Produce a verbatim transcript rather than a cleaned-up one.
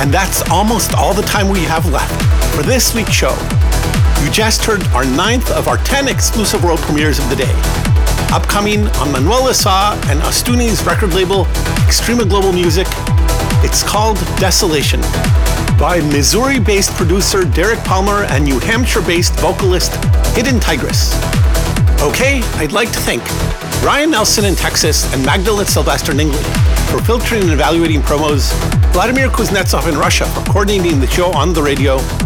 And that's almost all the time we have left for this week's show. You just heard our ninth of our ten exclusive world premieres of the day. Upcoming on Manuel Issa and Astuni's record label, Extrema Global Music, it's called Desolation, by Missouri-based producer Derek Palmer and New Hampshire-based vocalist Hidden Tigress. Okay, I'd like to thank Ryan Nelson in Texas and Magdalene Sylvester in England for filtering and evaluating promos, Vladimir Kuznetsov in Russia for coordinating the show on the radio,